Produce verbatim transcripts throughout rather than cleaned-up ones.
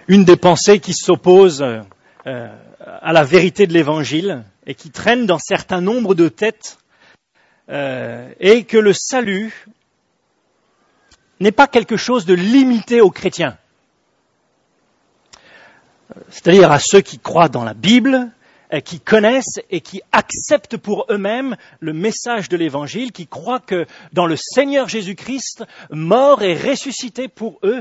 Une des pensées qui s'oppose euh, à la vérité de l'Évangile et qui traîne dans certains nombres de têtes euh, est que le salut n'est pas quelque chose de limité aux chrétiens. C'est-à-dire à ceux qui croient dans la Bible, qui connaissent et qui acceptent pour eux-mêmes le message de l'Évangile, qui croient que dans le Seigneur Jésus-Christ, mort et ressuscité pour eux.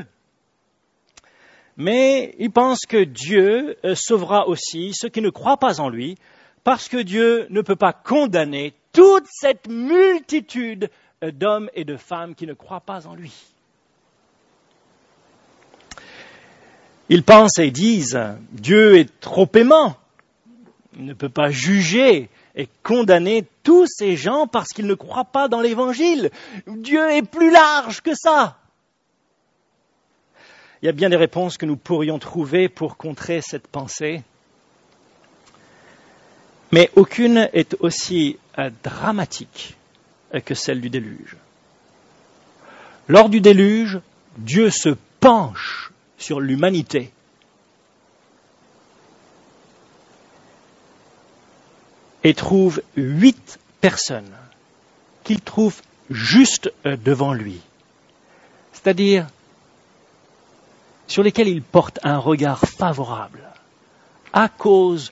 Mais ils pensent que Dieu sauvera aussi ceux qui ne croient pas en lui, parce que Dieu ne peut pas condamner toute cette multitude d'hommes et de femmes qui ne croient pas en lui. Ils pensent et disent, Dieu est trop aimant, il ne peut pas juger et condamner tous ces gens parce qu'ils ne croient pas dans l'Évangile. Dieu est plus large que ça. Il y a bien des réponses que nous pourrions trouver pour contrer cette pensée, mais aucune est aussi euh, dramatique euh, que celle du déluge. Lors du déluge, Dieu se penche sur l'humanité et trouve huit personnes qu'il trouve juste euh, devant lui, c'est-à-dire sur lesquels il porte un regard favorable à cause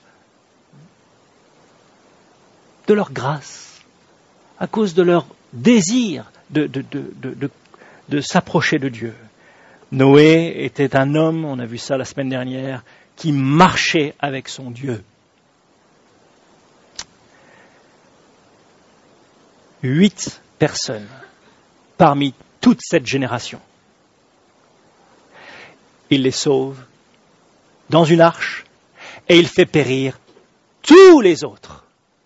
de leur grâce, à cause de leur désir de, de, de, de, de, de s'approcher de Dieu. Noé était un homme, on a vu ça la semaine dernière, qui marchait avec son Dieu. Huit personnes parmi toute cette génération. Il les sauve dans une arche et il fait périr tous les autres.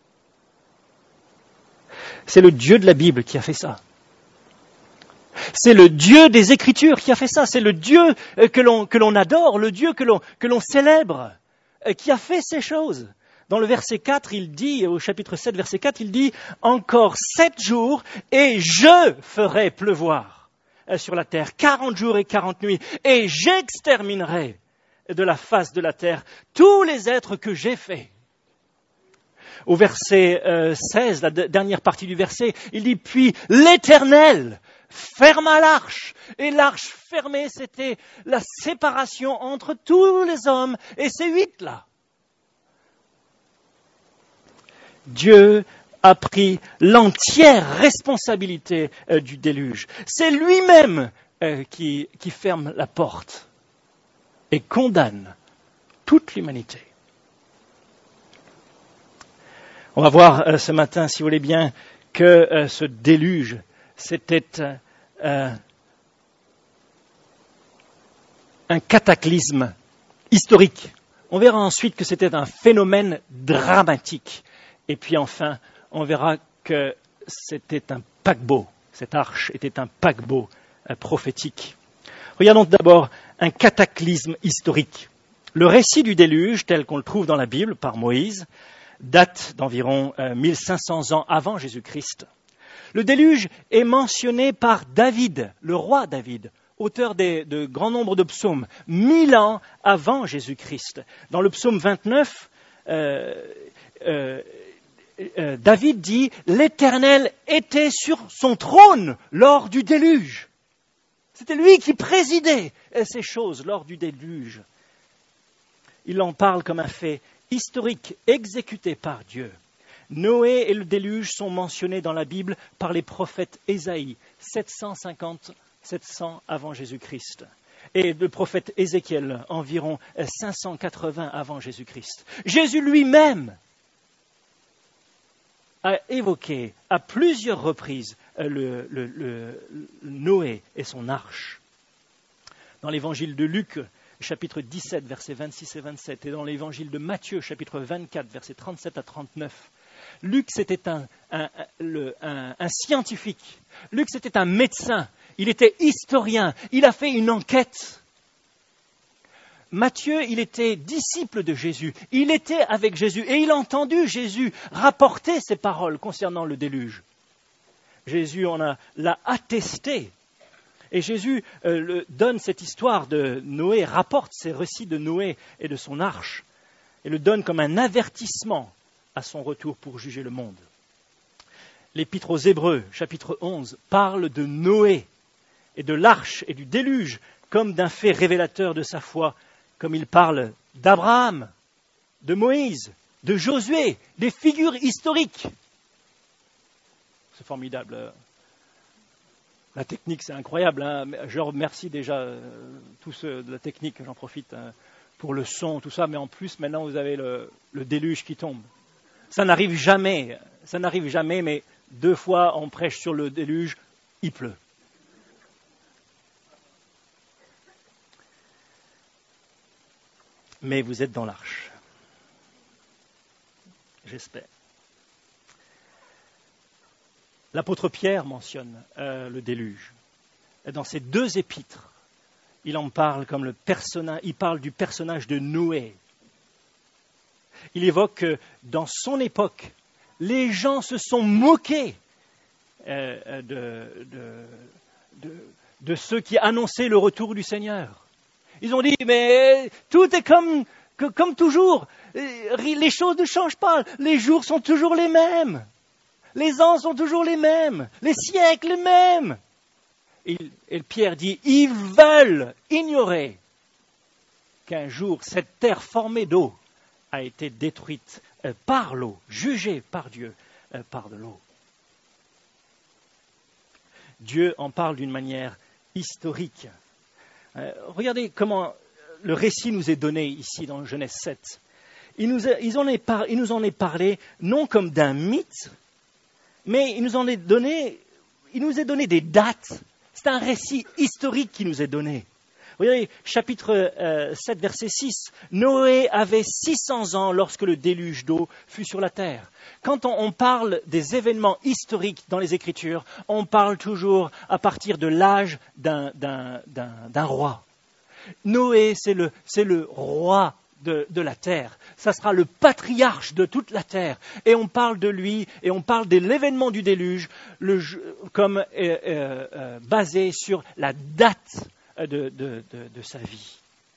C'est le Dieu de la Bible qui a fait ça. C'est le Dieu des Écritures qui a fait ça. C'est le Dieu que l'on, que l'on adore, le Dieu que l'on, que l'on célèbre, qui a fait ces choses. Dans le verset quatre, il dit, au chapitre sept, verset quatre, il dit « Encore sept jours et je ferai pleuvoir sur la terre, quarante jours et quarante nuits, et j'exterminerai de la face de la terre tous les êtres que j'ai faits. » Au verset euh, seize, la d- dernière partie du verset, il dit « Puis l'Éternel ferma l'arche. » Et l'arche fermée, c'était la séparation entre tous les hommes et ces huit-là. Dieu a pris l'entière responsabilité euh, du déluge. C'est lui-même euh, qui, qui ferme la porte et condamne toute l'humanité. On va voir euh, ce matin, si vous voulez bien, que euh, ce déluge, c'était euh, un cataclysme historique. On verra ensuite que c'était un phénomène dramatique. Et puis enfin, on verra que c'était un paquebot. Cette arche était un paquebot euh, prophétique. Regardons d'abord un cataclysme historique. Le récit du déluge, tel qu'on le trouve dans la Bible par Moïse, date d'environ euh, mille cinq cents ans avant Jésus-Christ. Le déluge est mentionné par David, le roi David, auteur des, de grand nombre de psaumes, mille ans avant Jésus-Christ. Dans le psaume vingt-neuf, euh, euh, euh, David dit « L'Éternel était sur son trône lors du déluge ». C'était lui qui présidait ces choses lors du déluge. Il en parle comme un fait historique exécuté par Dieu. Noé et le déluge sont mentionnés dans la Bible par les prophètes Ésaïe, sept cent cinquante, sept cents avant Jésus-Christ. Et le prophète Ézéchiel, environ cinq cent quatre-vingts avant Jésus-Christ. Jésus lui-même a évoqué à plusieurs reprises le, le, le, le Noé et son arche. Dans l'évangile de Luc, chapitre dix-sept, versets vingt-six et vingt-sept, et dans l'évangile de Matthieu, chapitre vingt-quatre, versets trente-sept à trente-neuf, Luc, c'était un, un, un, le, un, un scientifique. Luc, c'était un médecin. Il était historien. Il a fait une enquête. Matthieu, il était disciple de Jésus. Il était avec Jésus et il a entendu Jésus rapporter ses paroles concernant le déluge. Jésus en a, l'a attesté. Et Jésus euh, le, donne cette histoire de Noé, rapporte ces récits de Noé et de son arche, et le donne comme un avertissement à son retour pour juger le monde. L'Épître aux Hébreux, chapitre onze, parle de Noé et de l'arche et du déluge comme d'un fait révélateur de sa foi, comme il parle d'Abraham, de Moïse, de Josué, des figures historiques. C'est formidable. La technique, c'est incroyable. Hein. Je remercie déjà euh, tous ceux de la technique, j'en profite hein, pour le son, tout ça, mais en plus, maintenant, vous avez le, le déluge qui tombe. Ça n'arrive jamais, ça n'arrive jamais, mais deux fois on prêche sur le déluge, il pleut. Mais vous êtes dans l'arche. J'espère. L'apôtre Pierre mentionne euh, le déluge. Et dans ces deux épîtres, il en parle comme le personnage, il parle du personnage de Noé. Il évoque que dans son époque, les gens se sont moqués euh, de, de, de, de ceux qui annonçaient le retour du Seigneur. Ils ont dit, mais tout est comme, que, comme toujours, les choses ne changent pas, les jours sont toujours les mêmes, les ans sont toujours les mêmes, les siècles les mêmes. Et, et Pierre dit, ils veulent ignorer qu'un jour cette terre formée d'eau a été détruite euh, par l'eau, jugée par Dieu euh, par de l'eau. Dieu en parle d'une manière historique. Euh, regardez comment le récit nous est donné ici dans Genèse sept. Il nous, a, il, en est par, il nous en est parlé non comme d'un mythe, mais il nous en est donné, il nous est donné des dates. C'est un récit historique qui nous est donné. Regardez, chapitre euh, sept, verset six. Noé avait six cents ans lorsque le déluge d'eau fut sur la terre. Quand on, on parle des événements historiques dans les Écritures, on parle toujours à partir de l'âge d'un, d'un, d'un, d'un roi. Noé, c'est le, c'est le roi de, de la terre. Ça sera le patriarche de toute la terre. Et on parle de lui, et on parle de l'événement du déluge le, comme euh, euh, euh, basé sur la date De, de, de, de sa vie.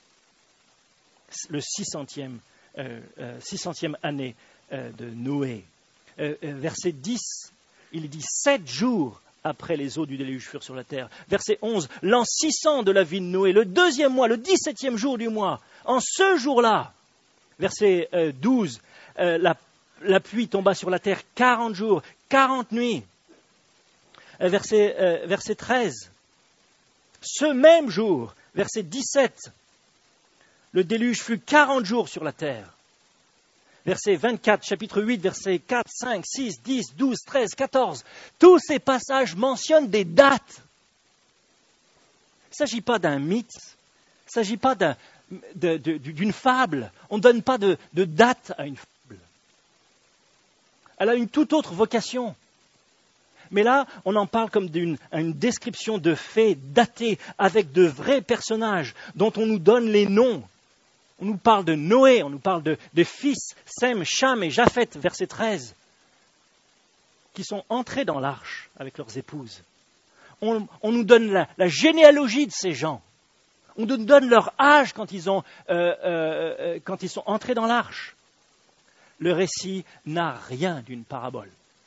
Le six centième, euh, euh, six centième année euh, de Noé. Euh, euh, verset dix, il dit sept jours après les eaux du déluge furent sur la terre. Verset onze, l'an six cents de la vie de Noé, le deuxième mois, le dix-septième jour du mois, en ce jour-là. Verset euh, douze, euh, la, la pluie tomba sur la terre quarante jours, quarante nuits. Euh, verset, euh, verset treize, ce même jour, verset dix-sept, le déluge fut quarante jours sur la terre. Verset vingt-quatre, chapitre huit, versets quatre, cinq, six, dix, douze, treize, quatorze. Tous ces passages mentionnent des dates. Il ne s'agit pas d'un mythe, il ne s'agit pas d'un, de, de, d'une fable. On ne donne pas de, de date à une fable. Elle a une toute autre vocation. Mais là, on en parle comme d'une une description de faits datés avec de vrais personnages dont on nous donne les noms. On nous parle de Noé, on nous parle de, de fils, Sem, Cham et Japheth, verset treize, qui sont entrés dans l'arche avec leurs épouses. On, on nous donne la, la généalogie de ces gens. On nous donne leur âge quand ils, ont, euh, euh, quand ils sont entrés dans l'arche. Le récit n'a rien d'une parabole.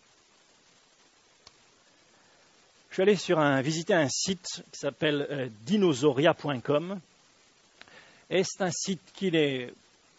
Je suis allé sur un, visiter un site qui s'appelle euh, dinosauria point com et c'est un site qui n'est,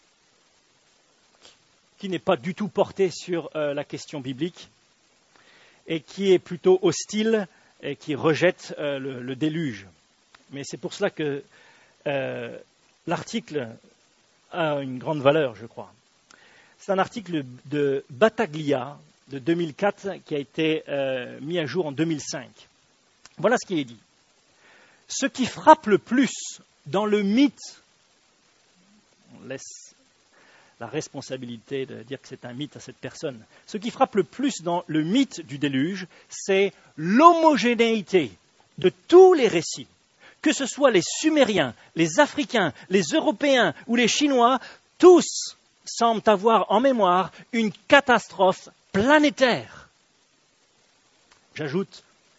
qui n'est pas du tout porté sur euh, la question biblique et qui est plutôt hostile et qui rejette euh, le, le déluge. Mais c'est pour cela que euh, l'article a une grande valeur, je crois. C'est un article de Battaglia de deux mille quatre qui a été euh, mis à jour en deux mille cinq. Voilà ce qui est dit. Ce qui frappe le plus dans le mythe, on laisse la responsabilité de dire que c'est un mythe à cette personne, ce qui frappe le plus dans le mythe du déluge, c'est l'homogénéité de tous les récits. Que ce soit les Sumériens, les Africains, les Européens ou les Chinois, tous semblent avoir en mémoire une catastrophe planétaire. J'ajoute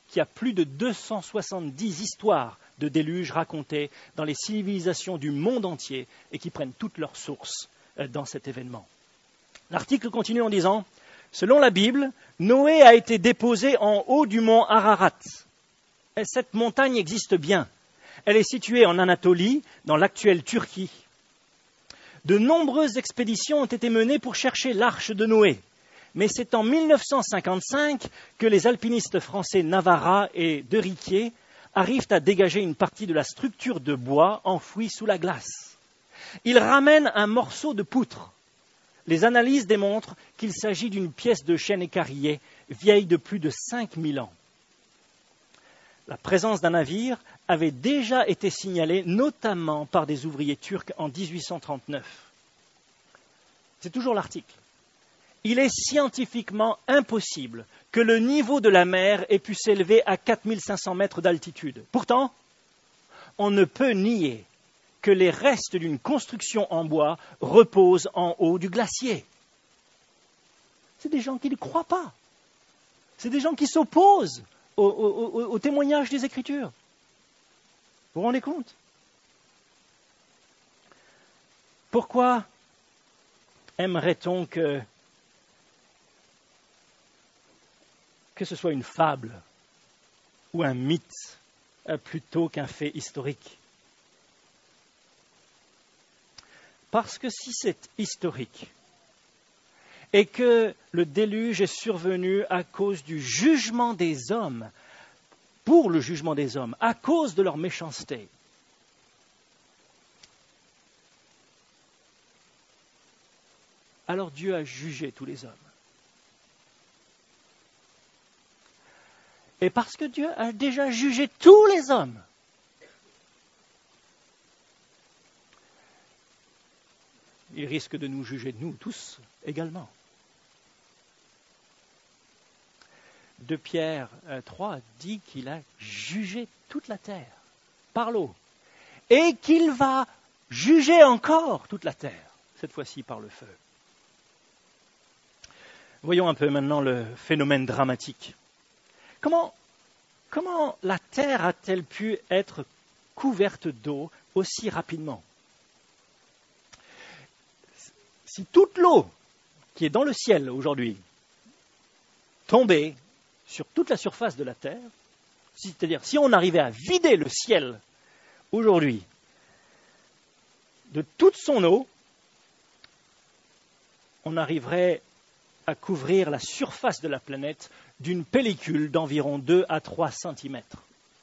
qu'il y a plus de deux cent soixante-dix histoires de déluge racontées dans les civilisations du monde entier et qui prennent toutes leurs sources dans cet événement. L'article continue en disant « Selon la Bible, Noé a été déposé en haut du mont Ararat. Et cette montagne existe bien. Elle est située en Anatolie, dans l'actuelle Turquie. De nombreuses expéditions ont été menées pour chercher l'arche de Noé. Mais c'est en mille neuf cent cinquante-cinq que les alpinistes français Navarra et De Riquier arrivent à dégager une partie de la structure de bois enfouie sous la glace. Ils ramènent un morceau de poutre. Les analyses démontrent qu'il s'agit d'une pièce de chêne écarillé vieille de plus de cinq mille ans. La présence d'un navire avait déjà été signalée notamment par des ouvriers turcs en dix-huit cent trente-neuf. C'est toujours l'article. Il est scientifiquement impossible que le niveau de la mer ait pu s'élever à quatre mille cinq cents mètres d'altitude. Pourtant, on ne peut nier que les restes d'une construction en bois reposent en haut du glacier. C'est des gens qui ne croient pas. C'est des gens qui s'opposent au, au, au, au témoignage des Écritures. Vous vous rendez compte? Pourquoi aimerait-on que que ce soit une fable ou un mythe plutôt qu'un fait historique? Parce que si c'est historique et que le déluge est survenu à cause du jugement des hommes, pour le jugement des hommes, à cause de leur méchanceté, alors Dieu a jugé tous les hommes. Et parce que Dieu a déjà jugé tous les hommes, il risque de nous juger, nous tous, également. deux Pierre trois dit qu'il a jugé toute la terre par l'eau et qu'il va juger encore toute la terre, cette fois-ci par le feu. Voyons un peu maintenant le phénomène dramatique. Comment, comment la terre a-t-elle pu être couverte d'eau aussi rapidement? Si toute l'eau qui est dans le ciel aujourd'hui tombait sur toute la surface de la terre, c'est-à-dire si on arrivait à vider le ciel aujourd'hui de toute son eau, on arriverait à couvrir la surface de la planète d'une pellicule d'environ deux à trois centimètres.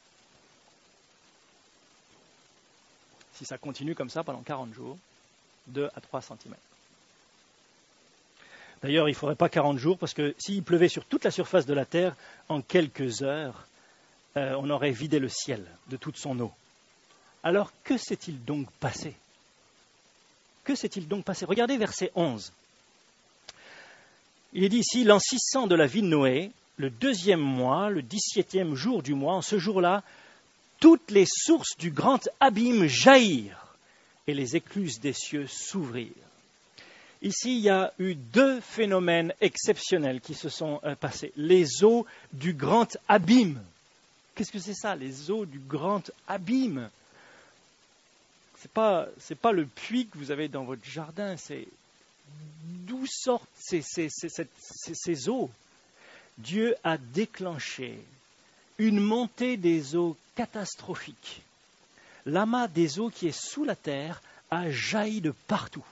Si ça continue comme ça pendant quarante jours, deux à trois centimètres. D'ailleurs, il ne faudrait pas quarante jours, parce que s'il pleuvait sur toute la surface de la Terre, en quelques heures, euh, on aurait vidé le ciel de toute son eau. Alors, que s'est-il donc passé? Que s'est-il donc passé? Regardez verset onze. Il est dit ici, l'an six cents de la vie de Noé, le deuxième mois, le dix-septième jour du mois, en ce jour-là, toutes les sources du grand abîme jaillirent et les écluses des cieux s'ouvrirent. Ici, il y a eu deux phénomènes exceptionnels qui se sont euh, passés. Les eaux du grand abîme. Qu'est-ce que c'est ça, les eaux du grand abîme? Ce n'est pas, c'est pas le puits que vous avez dans votre jardin, c'est d'où sortent ces, ces, ces, ces, ces eaux? Dieu a déclenché une montée des eaux catastrophique. L'amas des eaux qui est sous la terre a jailli de partout.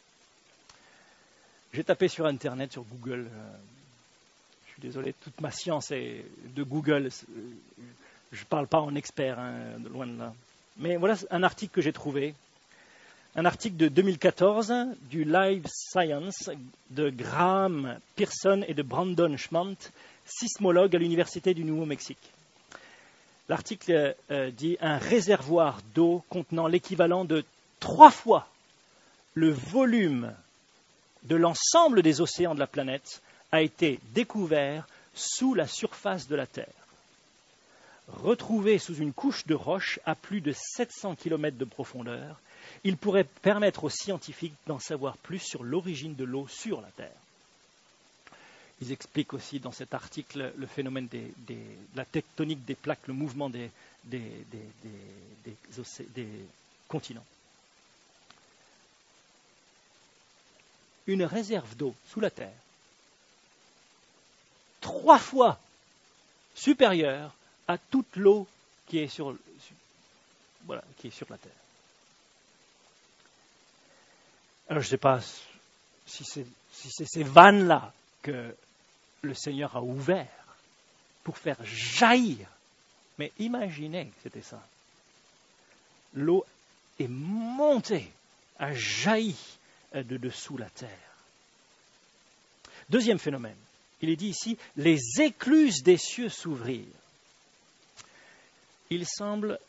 J'ai tapé sur Internet, sur Google. Euh, je suis désolé, toute ma science est de Google. Je ne parle pas en expert, hein, de loin de là. Mais voilà un article que j'ai trouvé. Un article de deux mille quatorze du Live Science de Graham Pearson et de Brandon Schmant, sismologues à l'Université du Nouveau-Mexique. L'article euh, dit « Un réservoir d'eau contenant l'équivalent de trois fois le volume de l'ensemble des océans de la planète a été découvert sous la surface de la Terre. Retrouvé sous une couche de roche à plus de sept cents kilomètres de profondeur, il pourrait permettre aux scientifiques d'en savoir plus sur l'origine de l'eau sur la Terre. » Ils expliquent aussi dans cet article le phénomène des, des, de la tectonique des plaques, le mouvement des, des, des, des, des, océ- des continents. Une réserve d'eau sous la Terre, trois fois supérieure à toute l'eau qui est sur, voilà, qui est sur la Terre. Alors je ne sais pas si c'est, si c'est ces vannes-là que le Seigneur a ouvert pour faire jaillir. Mais imaginez que c'était ça. L'eau est montée, a jailli de dessous la terre. Deuxième phénomène, il est dit ici, les écluses des cieux s'ouvrirent. Il semble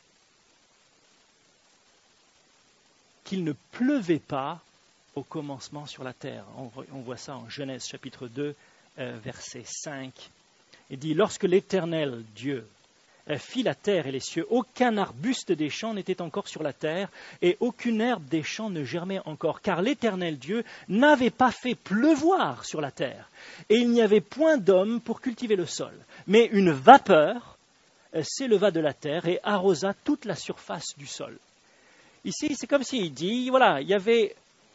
qu'il ne pleuvait pas au commencement sur la terre. On, on voit ça en Genèse chapitre deux, euh, verset cinq. Il dit, lorsque l'Éternel Dieu fit la terre et les cieux, aucun arbuste des champs n'était encore sur la terre, et aucune herbe des champs ne germait encore, car l'Éternel Dieu n'avait pas fait pleuvoir sur la terre, et il n'y avait point d'homme pour cultiver le sol. Mais une vapeur s'éleva de la terre et arrosa toute la surface du sol. Ici, c'est comme s'il dit, voilà, il y avait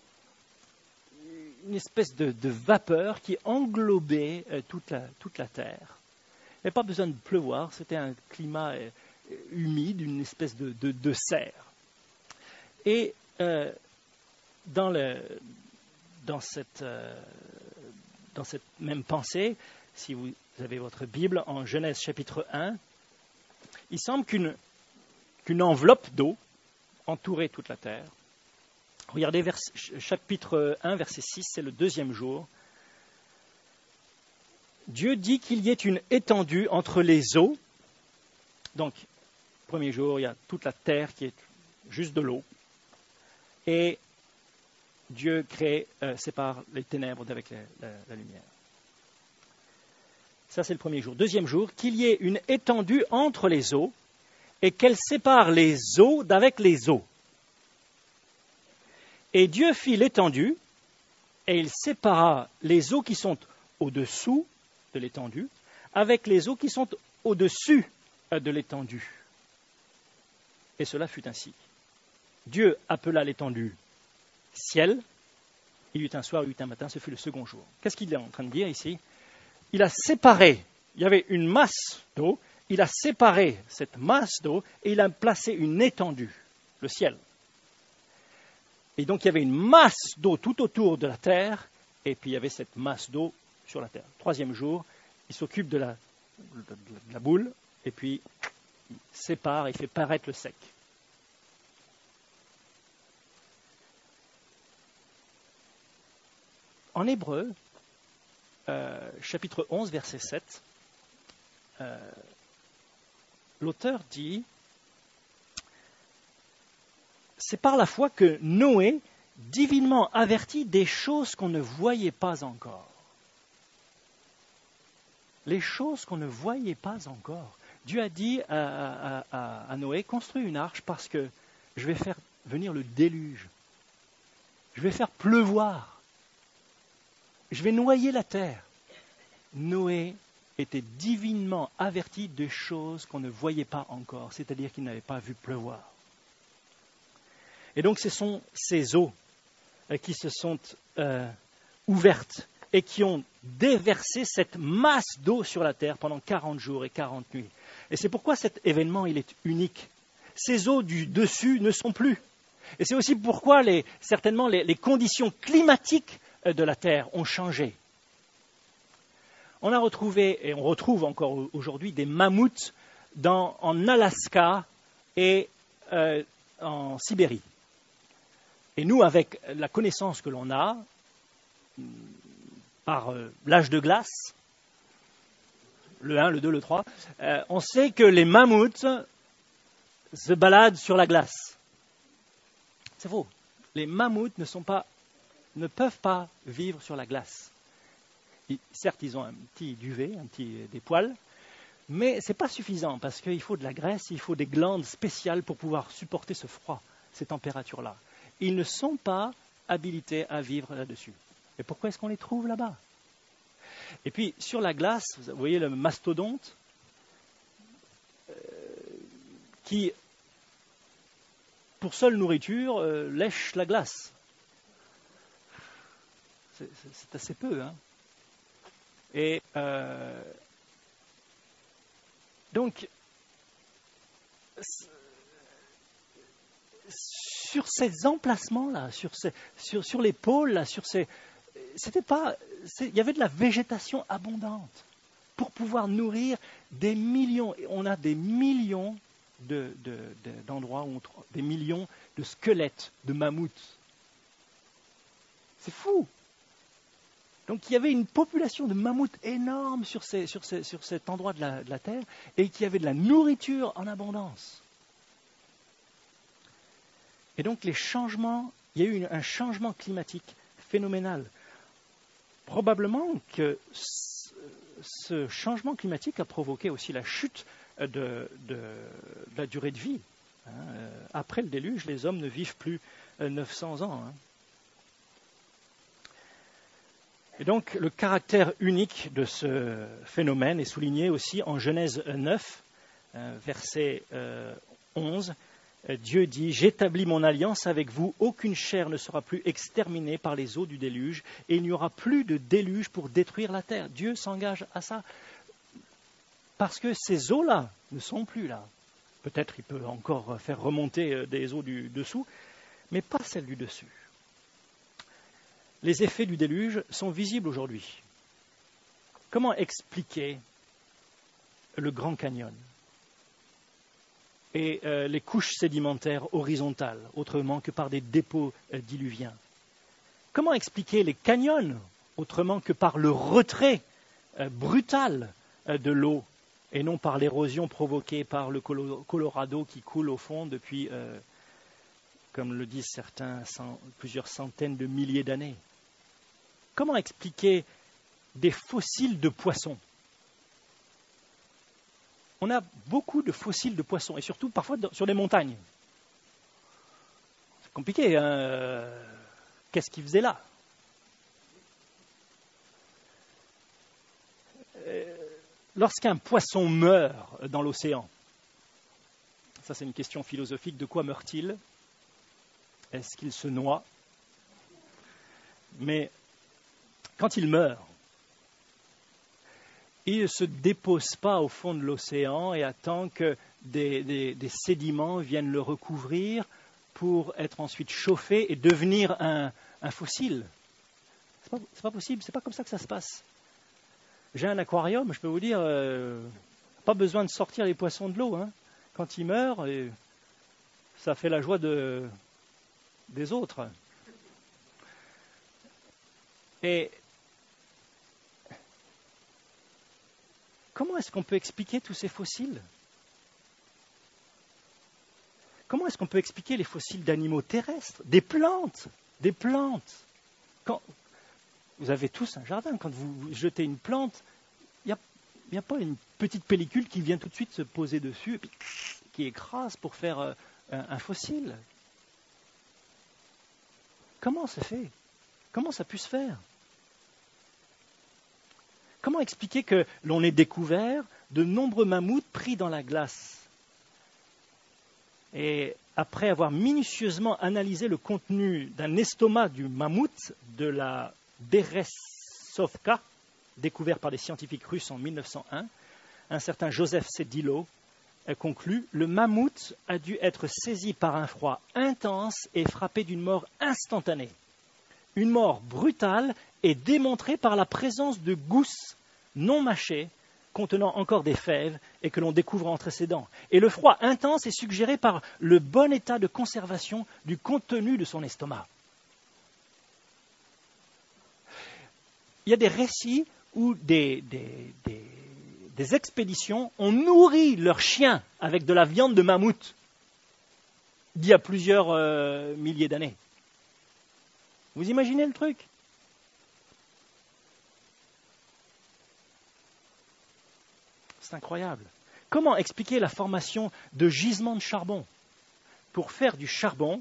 une espèce de, de vapeur qui englobait euh, toute, la, toute la terre. Il n'y avait pas besoin de pleuvoir, c'était un climat euh, humide, une espèce de, de, de serre. Et euh, dans, le, dans, cette, euh, dans cette même pensée, si vous avez votre Bible, en Genèse chapitre un, il semble qu'une, qu'une enveloppe d'eau entourait toute la terre. Regardez vers, chapitre un, verset six, c'est le deuxième jour. Dieu dit qu'il y ait une étendue entre les eaux. Donc, premier jour, il y a toute la terre qui est juste de l'eau. Et Dieu crée, euh, sépare les ténèbres d'avec la, la, la lumière. Ça, c'est le premier jour. Deuxième jour, qu'il y ait une étendue entre les eaux et qu'elle sépare les eaux d'avec les eaux. Et Dieu fit l'étendue et il sépara les eaux qui sont au-dessous de l'étendue avec les eaux qui sont au-dessus de l'étendue. Et cela fut ainsi. Dieu appela l'étendue ciel. Il y eut un soir, il y eut un matin, ce fut le second jour. Qu'est-ce qu'il est en train de dire ici? Il a séparé, il y avait une masse d'eau, il a séparé cette masse d'eau et il a placé une étendue, le ciel. Et donc il y avait une masse d'eau tout autour de la terre, et puis il y avait cette masse d'eau sur la terre. Troisième jour, il s'occupe de la, de la boule, et puis il sépare, il fait paraître le sec. En hébreu, euh, chapitre onze, verset sept, euh, l'auteur dit « C'est par la foi que Noé, divinement averti des choses qu'on ne voyait pas encore. » Les choses qu'on ne voyait pas encore. Dieu a dit à, à, à, à Noé, construis une arche parce que je vais faire venir le déluge. Je vais faire pleuvoir. Je vais noyer la terre. Noé était divinement averti de choses qu'on ne voyait pas encore, c'est-à-dire qu'il n'avait pas vu pleuvoir. Et donc ce sont ces eaux qui se sont euh, ouvertes et qui ont déversé cette masse d'eau sur la terre pendant quarante jours et quarante nuits. Et c'est pourquoi cet événement il est unique. Ces eaux du dessus ne sont plus. Et c'est aussi pourquoi les, certainement les, les conditions climatiques de la terre ont changé. On a retrouvé, et on retrouve encore aujourd'hui, des mammouths dans, en Alaska et euh, en Sibérie. Et nous, avec la connaissance que l'on a, par euh, l'âge de glace, le un, le deux, le trois, euh, on sait que les mammouths se baladent sur la glace. C'est faux. Les mammouths ne sont pas, ne peuvent pas vivre sur la glace. Ils, certes, ils ont un petit duvet, un petit, des poils, mais ce n'est pas suffisant parce qu'il faut de la graisse, il faut des glandes spéciales pour pouvoir supporter ce froid, ces températures-là. Ils ne sont pas habilités à vivre là-dessus. Et pourquoi est-ce qu'on les trouve là-bas? Et puis, sur la glace, vous voyez le mastodonte euh, qui, pour seule nourriture, euh, lèche la glace. C'est, c'est, c'est assez peu, hein. Et euh, donc, sur ces emplacements-là, sur, ces, sur, sur les pôles, là, sur ces, c'était pas, c'est, il y avait de la végétation abondante pour pouvoir nourrir des millions. Et on a des millions de, de, de, d'endroits, où on trouve, des millions de squelettes de mammouths. C'est fou. Donc il y avait une population de mammouths énorme sur, ces, sur, ces, sur cet endroit de la, de la Terre et qu'il y avait de la nourriture en abondance. Et donc les changements, il y a eu une, un changement climatique phénoménal. Probablement que ce, ce changement climatique a provoqué aussi la chute de, de, de la durée de vie. Hein. Après le déluge, les hommes ne vivent plus neuf cents ans. Hein. Et donc, le caractère unique de ce phénomène est souligné aussi en Genèse neuf, euh, verset euh, onze. Dieu dit « J'établis mon alliance avec vous, aucune chair ne sera plus exterminée par les eaux du déluge, et il n'y aura plus de déluge pour détruire la terre. » Dieu s'engage à ça, parce que ces eaux-là ne sont plus là. Peut-être il peut encore faire remonter des eaux du dessous, mais pas celles du dessus. Les effets du déluge sont visibles aujourd'hui. Comment expliquer le Grand Canyon et euh, les couches sédimentaires horizontales, autrement que par des dépôts euh, diluviens? Comment expliquer les canyons, autrement que par le retrait euh, brutal euh, de l'eau, et non par l'érosion provoquée par le Colorado qui coule au fond depuis, euh, comme le disent certains, cent, plusieurs centaines de milliers d'années? Comment expliquer des fossiles de poissons? On a beaucoup de fossiles de poissons, et surtout parfois sur les montagnes. C'est compliqué, hein? Qu'est-ce qu'ils faisaient là? Lorsqu'un poisson meurt dans l'océan, ça c'est une question philosophique, de quoi meurt-il? Est-ce qu'il se noie? Mais quand il meurt, il ne se dépose pas au fond de l'océan et attend que des, des, des sédiments viennent le recouvrir pour être ensuite chauffé et devenir un, un fossile. Ce n'est pas, c'est pas possible, ce n'est pas comme ça que ça se passe. J'ai un aquarium, je peux vous dire, euh, pas besoin de sortir les poissons de l'eau. Hein. Quand ils meurent, et ça fait la joie de, des autres. Et comment est-ce qu'on peut expliquer tous ces fossiles? Comment est-ce qu'on peut expliquer les fossiles d'animaux terrestres, des plantes, des plantes? Quand vous avez tous un jardin, quand vous jetez une plante, il n'y a, a pas une petite pellicule qui vient tout de suite se poser dessus et puis qui écrase pour faire un, un fossile. Comment ça fait? Comment ça a pu se faire? Comment expliquer que l'on ait découvert de nombreux mammouths pris dans la glace? Et après avoir minutieusement analysé le contenu d'un estomac du mammouth de la Berezovka, découvert par des scientifiques russes en mille neuf cent un, un certain Joseph Sedillo conclut « Le mammouth a dû être saisi par un froid intense et frappé d'une mort instantanée. Une mort brutale est démontrée par la présence de gousses non mâchées contenant encore des fèves et que l'on découvre entre ses dents. Et le froid intense est suggéré par le bon état de conservation du contenu de son estomac. » Il y a des récits où des, des, des, des expéditions ont nourri leurs chiens avec de la viande de mammouth d'il y a plusieurs euh, milliers d'années. Vous imaginez le truc? C'est incroyable. Comment expliquer la formation de gisements de charbon? Pour faire du charbon,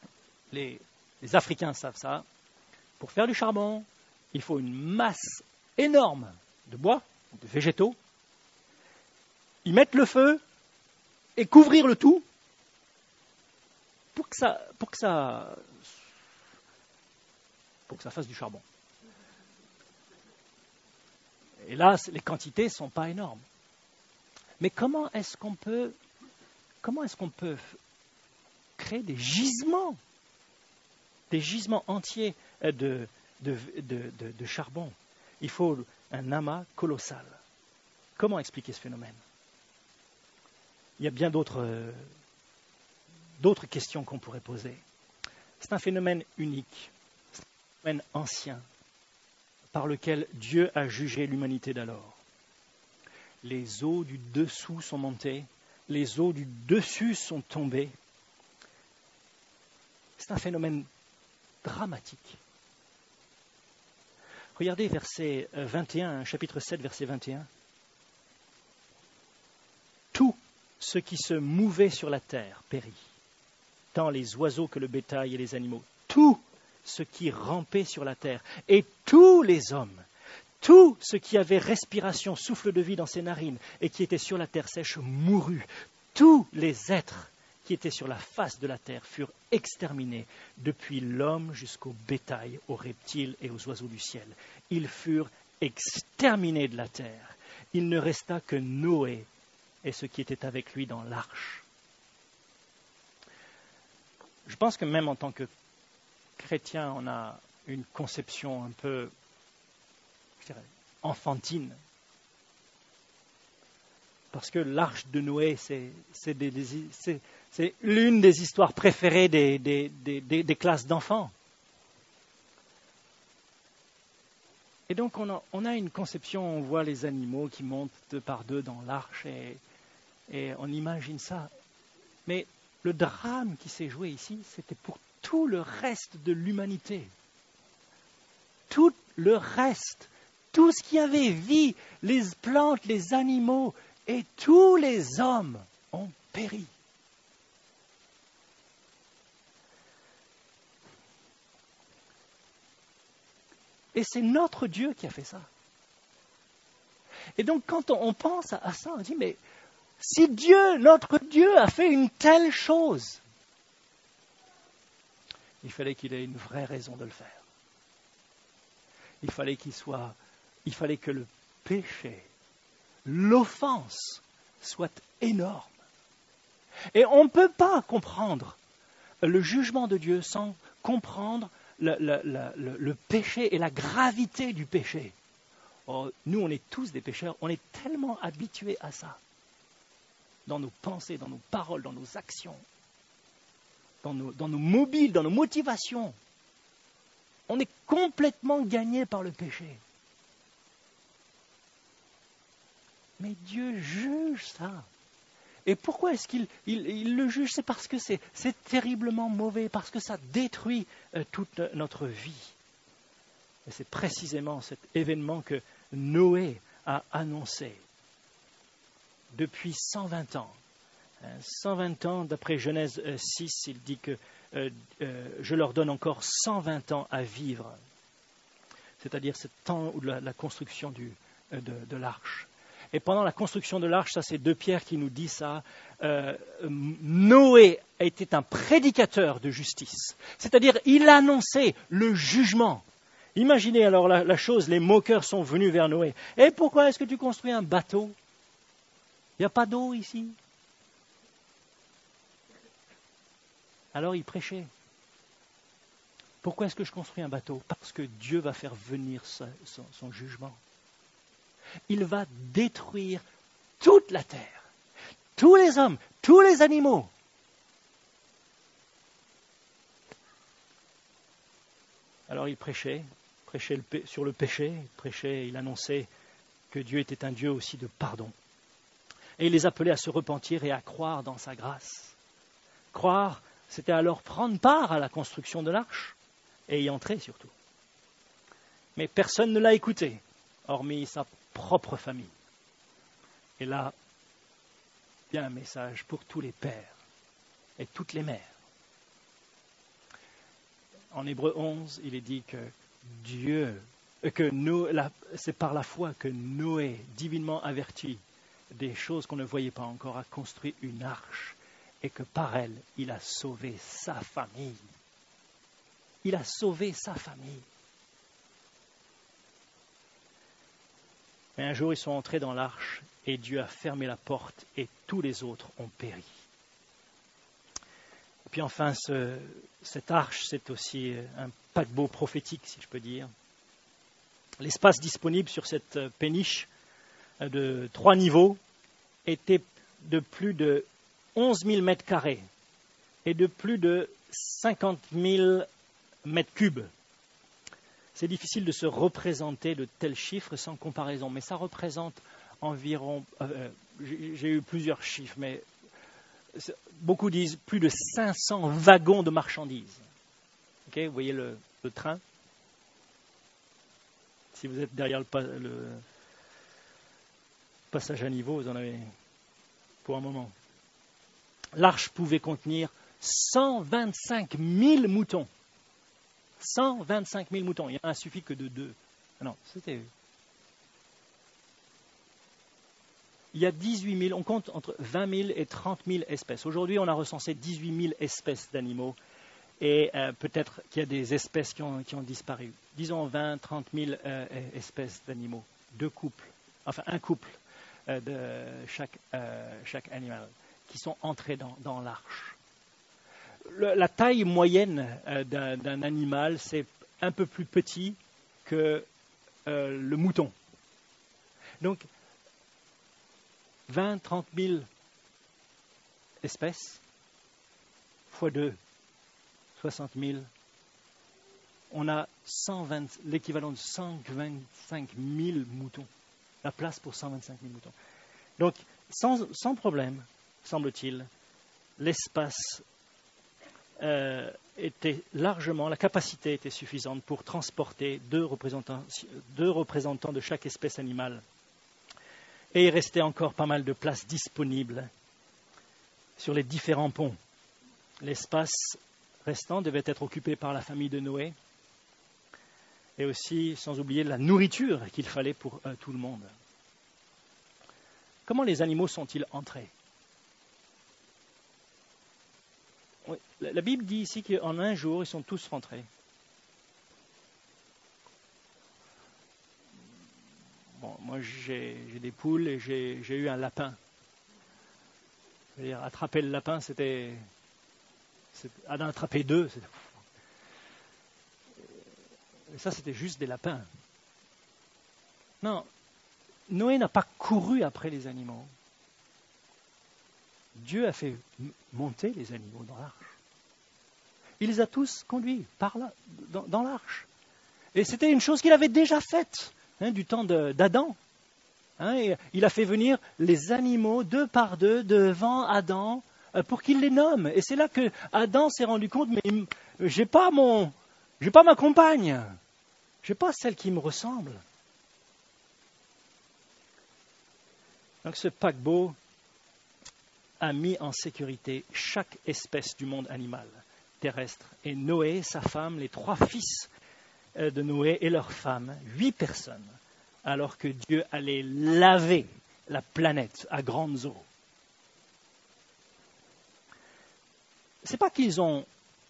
les, les Africains savent ça, pour faire du charbon, il faut une masse énormes de bois, de végétaux. Ils mettent le feu et couvrir le tout pour que ça, pour que ça, pour que ça fasse du charbon. Et là, les quantités ne sont pas énormes. Mais comment est-ce qu'on peut, comment est-ce qu'on peut créer des gisements, des gisements entiers de, de, de, de, de charbon? Il faut un amas colossal. Comment expliquer ce phénomène? Il y a bien d'autres, euh, d'autres questions qu'on pourrait poser. C'est un phénomène unique, c'est un phénomène ancien, par lequel Dieu a jugé l'humanité d'alors. Les eaux du dessous sont montées, les eaux du dessus sont tombées. C'est un phénomène dramatique. Regardez verset vingt et un, chapitre sept, verset vingt et un. Tout ce qui se mouvait sur la terre périt, tant les oiseaux que le bétail et les animaux. Tout ce qui rampait sur la terre, et tous les hommes, tout ce qui avait respiration, souffle de vie dans ses narines, et qui était sur la terre sèche, mourut. Tous les êtres qui étaient sur la face de la terre furent exterminés, depuis l'homme jusqu'au bétail, aux reptiles et aux oiseaux du ciel. Ils furent exterminés de la terre. Il ne resta que Noé et ceux qui étaient avec lui dans l'arche. Je pense que même en tant que chrétien, on a une conception un peu, je dirais, enfantine. Parce que l'arche de Noé, c'est, c'est, des, des, c'est, c'est l'une des histoires préférées des, des, des, des, des classes d'enfants. Et donc on a, on a une conception, on voit les animaux qui montent deux par deux dans l'arche et, et on imagine ça. Mais le drame qui s'est joué ici, c'était pour tout le reste de l'humanité. Tout le reste, tout ce qui avait vie, les plantes, les animaux et tous les hommes ont péri. Et c'est notre Dieu qui a fait ça. Et donc quand on pense à ça, on dit, mais si Dieu, notre Dieu, a fait une telle chose, il fallait qu'il ait une vraie raison de le faire. Il fallait qu'il soit, il fallait que le péché, l'offense, soit énorme. Et on ne peut pas comprendre le jugement de Dieu sans comprendre le, le, le, le péché et la gravité du péché. Oh, nous, on est tous des pécheurs, on est tellement habitués à ça. Dans nos pensées, dans nos paroles, dans nos actions, dans nos, dans nos mobiles, dans nos motivations. On est complètement gagné par le péché. Mais Dieu juge ça. Et pourquoi est-ce qu'il il, il le juge? C'est parce que c'est, c'est terriblement mauvais, parce que ça détruit euh, toute notre vie. Et c'est précisément cet événement que Noé a annoncé depuis cent vingt ans. cent vingt ans, d'après Genèse six, il dit que euh, euh, je leur donne encore cent vingt ans à vivre. C'est-à-dire ce temps de la, la construction du, euh, de, de l'arche. Et pendant la construction de l'arche, ça c'est deux Pierre qui nous dit ça, euh, Noé était un prédicateur de justice. C'est-à-dire il annonçait le jugement. Imaginez alors la, la chose, les moqueurs sont venus vers Noé. Et pourquoi est-ce que tu construis un bateau? Il n'y a pas d'eau ici. Alors il prêchait. Pourquoi est-ce que je construis un bateau? Parce que Dieu va faire venir sa, son, son jugement. Il va détruire toute la terre, tous les hommes, tous les animaux. Alors il prêchait, prêchait le, sur le péché, il prêchait, il annonçait que Dieu était un Dieu aussi de pardon. Et il les appelait à se repentir et à croire dans sa grâce. Croire, c'était alors prendre part à la construction de l'arche et y entrer surtout. Mais personne ne l'a écouté, hormis sa propre famille. Et là, il y a un message pour tous les pères et toutes les mères. En Hébreux onze, il est dit que Dieu que No- la- c'est par la foi que Noé, divinement averti des choses qu'on ne voyait pas encore, a construit une arche et que par elle, il a sauvé sa famille. Il a sauvé sa famille. Mais un jour, ils sont entrés dans l'arche et Dieu a fermé la porte et tous les autres ont péri. Et puis enfin, ce, cette arche, c'est aussi un paquebot prophétique, si je peux dire. L'espace disponible sur cette péniche de trois niveaux était de plus de onze mille mètres carrés et de plus de cinquante mille mètres cubes. C'est difficile de se représenter de tels chiffres sans comparaison, mais ça représente environ, euh, j'ai, j'ai eu plusieurs chiffres, mais beaucoup disent plus de cinq cents wagons de marchandises. Okay, vous voyez le, le train? Si vous êtes derrière le, pas, le passage à niveau, vous en avez pour un moment. L'arche pouvait contenir cent vingt-cinq mille moutons. cent vingt-cinq mille moutons. Il n'y en a suffi que de deux. Non, c'était... Il y a dix-huit mille, on compte entre vingt mille et trente mille espèces. Aujourd'hui, on a recensé dix-huit mille espèces d'animaux et euh, peut-être qu'il y a des espèces qui ont, qui ont disparu. Disons vingt, trente mille euh, espèces d'animaux. Deux couples, enfin un couple euh, de chaque, euh, chaque animal qui sont entrés dans, dans l'arche. Le, la taille moyenne euh, d'un, d'un animal, c'est un peu plus petit que euh, le mouton. Donc, vingt, trente mille espèces, fois deux, soixante mille, on a cent vingt, l'équivalent de cent vingt-cinq mille moutons. La place pour cent vingt-cinq mille moutons. Donc, sans, sans problème, semble-t-il, l'espace euh, était largement, la capacité était suffisante pour transporter deux représentants, deux représentants de chaque espèce animale. Et il restait encore pas mal de place disponible sur les différents ponts. L'espace restant devait être occupé par la famille de Noé et aussi, sans oublier, la nourriture qu'il fallait pour euh, tout le monde. Comment les animaux sont-ils entrés? Oui, la, la Bible dit ici qu'en un jour, ils sont tous rentrés. Bon, moi, j'ai, j'ai des poules et j'ai, j'ai eu un lapin. Je veux dire, attraper le lapin, c'était... c'était ah, d'en attraper deux, c'était... ça, c'était juste des lapins. Non, Noé n'a pas couru après les animaux. Dieu a fait monter les animaux dans l'arche. Il les a tous conduits par là, dans, dans l'arche. Et c'était une chose qu'il avait déjà faite, hein, du temps de, d'Adam. Hein, et il a fait venir les animaux deux par deux devant Adam euh, pour qu'il les nomme. Et c'est là que Adam s'est rendu compte, mais j'ai pas mon, j'ai pas ma compagne, j'ai pas celle qui me ressemble. Donc ce paquebot a mis en sécurité chaque espèce du monde animal terrestre. Et Noé, sa femme, les trois fils de Noé et leurs femmes, huit personnes, alors que Dieu allait laver la planète à grandes eaux. Ce n'est pas qu'ils ont,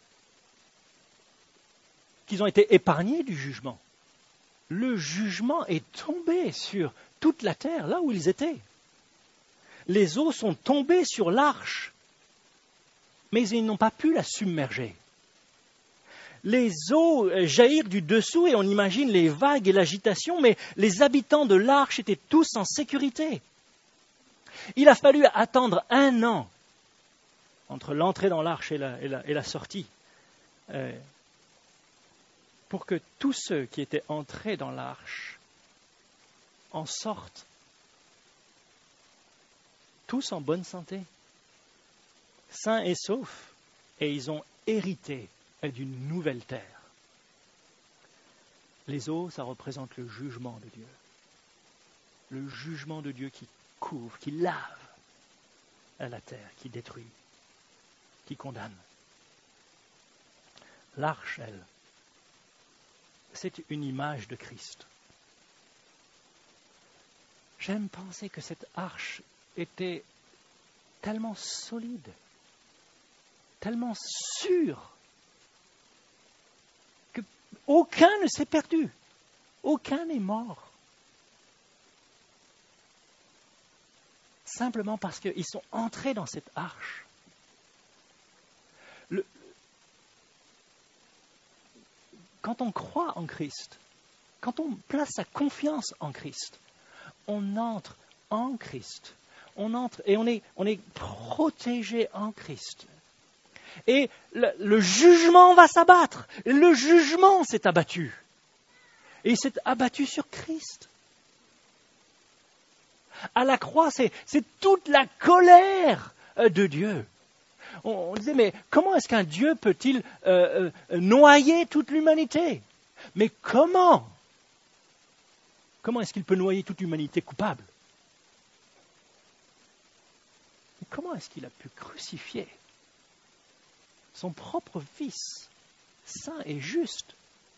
qu'ils ont été épargnés du jugement. Le jugement est tombé sur toute la terre, là où ils étaient. Les eaux sont tombées sur l'arche, mais ils n'ont pas pu la submerger. Les eaux jaillirent du dessous et on imagine les vagues et l'agitation, mais les habitants de l'arche étaient tous en sécurité. Il a fallu attendre un an entre l'entrée dans l'arche et la, et la, et la sortie euh, pour que tous ceux qui étaient entrés dans l'arche en sortent tous en bonne santé, sains et saufs, et ils ont hérité d'une nouvelle terre. Les eaux, ça représente le jugement de Dieu. Le jugement de Dieu qui couvre, qui lave la terre, qui détruit, qui condamne. L'arche, elle, c'est une image de Christ. J'aime penser que cette arche était tellement solide, tellement sûre, que aucun ne s'est perdu, aucun n'est mort. Simplement parce qu'ils sont entrés dans cette arche. Le, quand on croit en Christ, quand on place sa confiance en Christ, on entre en Christ. On entre et on est, on est protégé en Christ. Et le, le jugement va s'abattre. Le jugement s'est abattu. Et il s'est abattu sur Christ. À la croix, c'est, c'est toute la colère de Dieu. On, on disait, mais comment est-ce qu'un Dieu peut-il euh, euh, noyer toute l'humanité? Mais comment? Comment est-ce qu'il peut noyer toute l'humanité coupable? Mais comment est-ce qu'il a pu crucifier son propre Fils, saint et juste?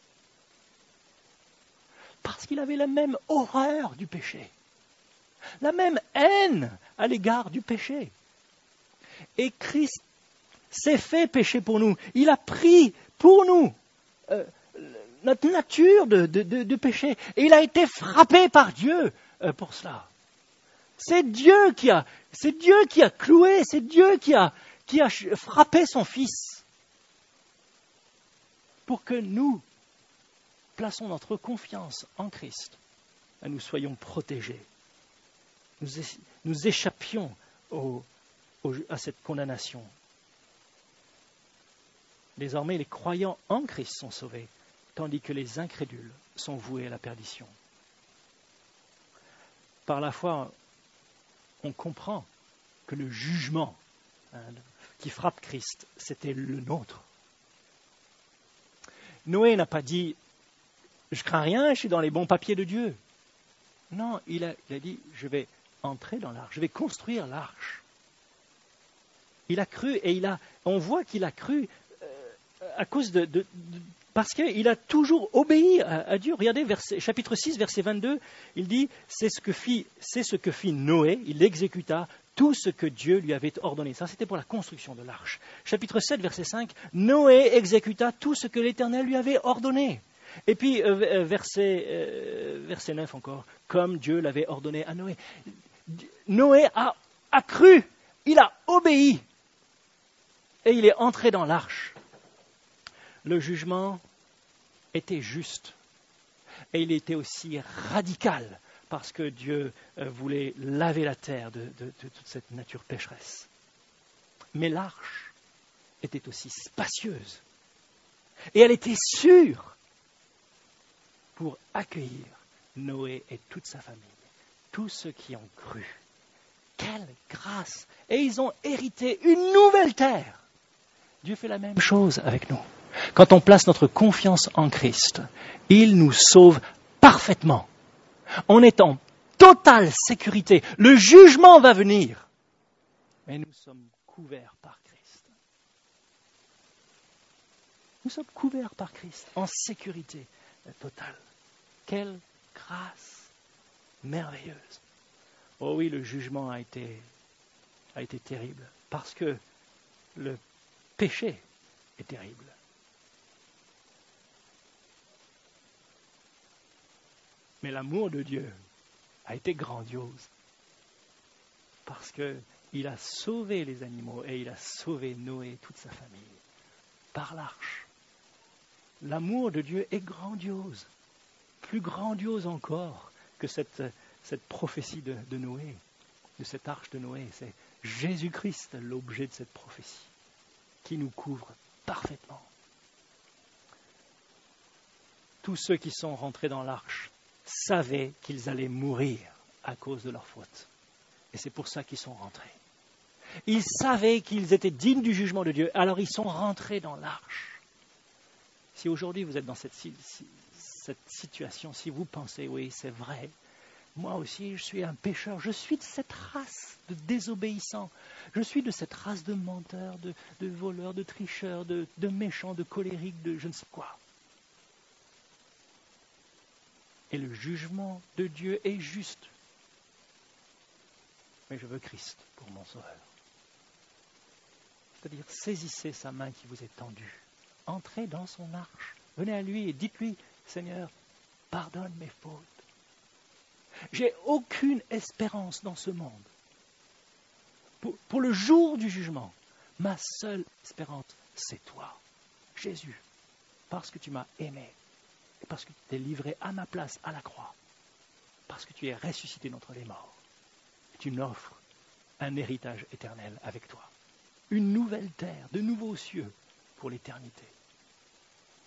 Parce qu'il avait la même horreur du péché. La même haine à l'égard du péché. Et Christ s'est fait péché pour nous. Il a pris pour nous euh, notre nature de, de, de, de péché. Et il a été frappé par Dieu euh, pour cela. C'est Dieu qui a, c'est Dieu qui a cloué, c'est Dieu qui a, qui a frappé son Fils. Pour que nous plaçons notre confiance en Christ, et nous soyons protégés. Nous, nous échappions au, au, à cette condamnation. Désormais, les croyants en Christ sont sauvés, tandis que les incrédules sont voués à la perdition. Par la foi, on comprend que le jugement hein, qui frappe Christ, c'était le nôtre. Noé n'a pas dit « je crains rien, je suis dans les bons papiers de Dieu ». Non, il a, il a dit « je vais entrer dans l'arche, je vais construire l'arche ». Il a cru et il a, on voit qu'il a cru euh, à cause de, de, de parce qu'il a toujours obéi à, à Dieu. Regardez, verset, chapitre six, verset vingt-deux, il dit c'est ce que fit, c'est ce que fit Noé, il exécuta tout ce que Dieu lui avait ordonné. Ça, c'était pour la construction de l'arche. Chapitre sept, verset cinq, Noé exécuta tout ce que l'Éternel lui avait ordonné. Et puis, euh, verset, euh, verset neuf encore, comme Dieu l'avait ordonné à Noé. Noé a, a cru, il a obéi, et il est entré dans l'arche. Le jugement était juste, et il était aussi radical, parce que Dieu euh, voulait laver la terre de, de, de toute cette nature pécheresse. Mais l'arche était aussi spacieuse, et elle était sûre pour accueillir Noé et toute sa famille, tous ceux qui ont cru. Quelle grâce! Et ils ont hérité une nouvelle terre. Dieu fait la même chose avec nous. Quand on place notre confiance en Christ, il nous sauve parfaitement. On est en totale sécurité. Le jugement va venir. Mais nous sommes couverts par Christ. Nous sommes couverts par Christ en sécurité totale. Quelle grâce merveilleuse. Oh oui, le jugement a été, a été terrible parce que le péché est terrible. Mais l'amour de Dieu a été grandiose parce qu'il a sauvé les animaux et il a sauvé Noé et toute sa famille par l'arche. L'amour de Dieu est grandiose, plus grandiose encore que cette, cette prophétie de, de Noé, de cette arche de Noé. C'est Jésus-Christ l'objet de cette prophétie qui nous couvre parfaitement. Tous ceux qui sont rentrés dans l'arche savaient qu'ils allaient mourir à cause de leur faute. Et c'est pour ça qu'ils sont rentrés. Ils savaient qu'ils étaient dignes du jugement de Dieu, alors ils sont rentrés dans l'arche. Si aujourd'hui vous êtes dans cette, cette situation, si vous pensez, oui, c'est vrai, moi aussi je suis un pécheur, je suis de cette race de désobéissants, je suis de cette race de menteurs, de, de voleurs, de tricheurs, de, de méchants, de colériques, de je ne sais quoi. Et le jugement de Dieu est juste. Mais je veux Christ pour mon sauveur. C'est-à-dire, saisissez sa main qui vous est tendue. Entrez dans son arche. Venez à lui et dites-lui, Seigneur, pardonne mes fautes. J'ai aucune espérance dans ce monde. Pour, pour le jour du jugement, ma seule espérance, c'est toi, Jésus, parce que tu m'as aimé, et parce que tu t'es livré à ma place à la croix, parce que tu es ressuscité d'entre les morts. Tu m'offres un héritage éternel avec toi, une nouvelle terre, de nouveaux cieux pour l'éternité.